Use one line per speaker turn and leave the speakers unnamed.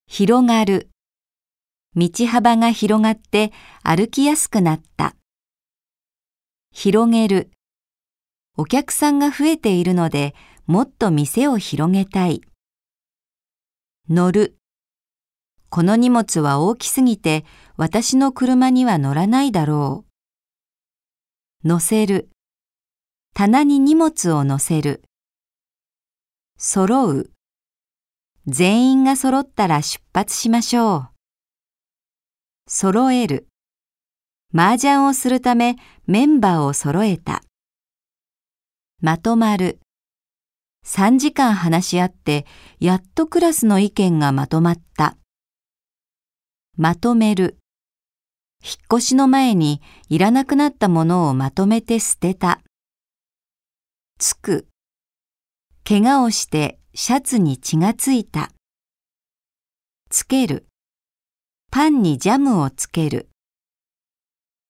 広がる。道幅が広がって歩きやすくなった。広げる。お客さんが増えているので、もっと店を広げたい。乗る。この荷物は大きすぎて、私の車には乗らないだろう。乗せる。棚に荷物を乗せる。揃う。全員が揃ったら出発しましょう。揃える。麻雀をするためメンバーを揃えた。まとまる。3時間話し合って、やっとクラスの意見がまとまった。まとめる。引っ越しの前にいらなくなったものをまとめて捨てた。つく。怪我をしてシャツに血がついた。つける。パンにジャムをつける。